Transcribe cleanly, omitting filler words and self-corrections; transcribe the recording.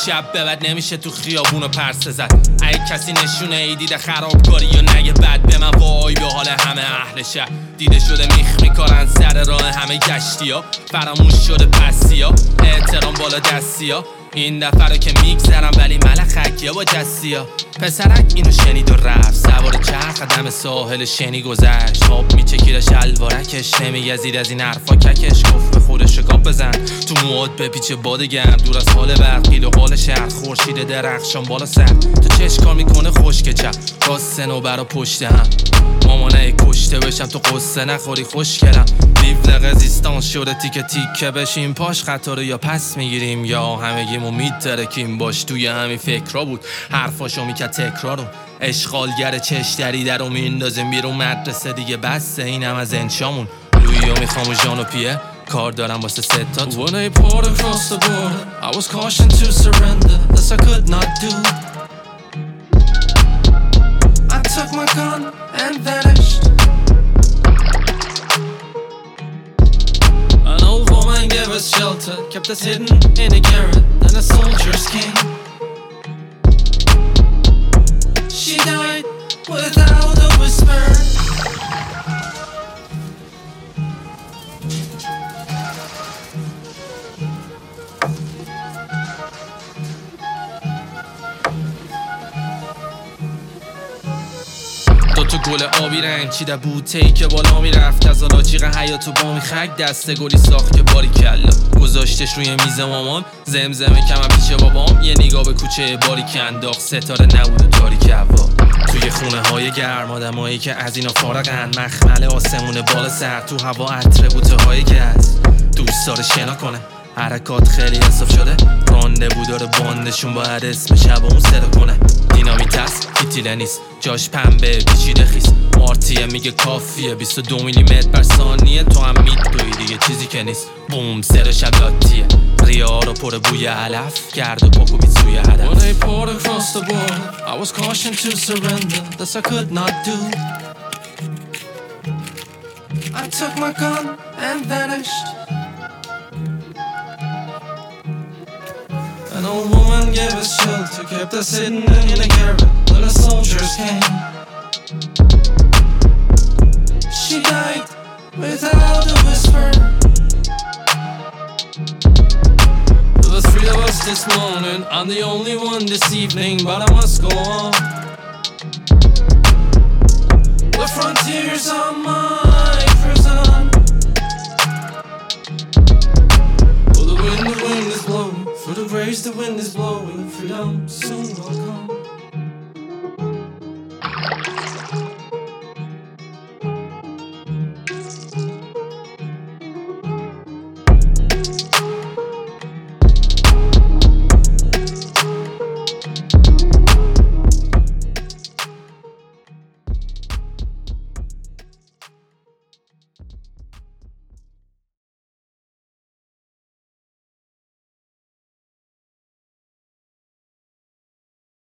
شب به بعد نمیشه تو خیابونو پرسه زد. اگه کسی نشونه ای دیده خرابکاری یا نگه بد به من وای به حال همه اهل شهر. دیده شده میخ میکارن سر راه همه گشتی ها، فراموش شده پسی ها، احترام بالا دستی ها. این دفعه رو که میگذرم ولی ملخکی ها با جستی ها. پسرک اینو شنید و رفت سوار چرخ دم ساحل شنی گذشت. آب میچکید شلوارکش نمیگزید از این حرفا ککش. گفت به خودش شکاب بزن تو مواد به پیچ باد گرم، دور از حال برقیل و حال شهر. خورشید درخشان بالا سر تو چش کار میکنه خشک چپ راست سنوبر و پشت هم. مامانه کشته بشم تو قصه نخوری خوشگلم. لیو رزیستانس شده تیکه تیکه بشیم پاش خطا رو یا پس میگیریم یا همگیمو میترکیم. باش توی همین فکرها بود حرفاشو میکرد تکرارو. اشغالگر چش دریده رو میندازیم بیرون مدرسه دیگه بسته اینم از انشامون. لویو میخوام و ژان و پیه کار دارم واسه ستاتون. When I poured across the border I was cautioned to surrender. This I could not do. I took my gun and vanished. An old woman gave us shelter, kept us hidden in a garret. Then the soldiers came. She died without a whisper. تو گل آبی رنگ چیده بود تی که بالا میرفت از آلاجیق حیاتو با میخک. دسته گلی ساخت که باری کلا گذاشتش روی میز مامان. زمزمه کمم پیش بابام یه نگاه به کوچه باری که انداخت. ستاره نبود و تاریک هوا توی خونه های گرم. آدمایی که از اینا فارغن مخمل آسمون بالا سر تو هوا عطر بوته های گز. دوست داره شنا کنه حرکات خیلی حساب شده. رانده بود داره باندشون باید اسم شب اون صدا کنه. دینامیت هست فیتیله نیست جاش پنبه پیچیده خیس. مارتیه میگه کافیه 22 میلیمتر بر ثانیه. تو هم میدوی دیگه چیزی که نیست بوم سرش لاتیه. ریا رو پر بوی علف کرد و پاکو بید سوی هدف. When I poured across the border I was cautioned to surrender. This I could not do. I took my gun and vanished. An old woman gave us shelter, kept us hidden in a garret. When the soldiers came, she died without a whisper. There were 3 of us this morning, I'm the only one this evening, but I must go on. The frontiers are my prison. For the wind is blowing. For the grace the wind is blowing, freedom soon will come.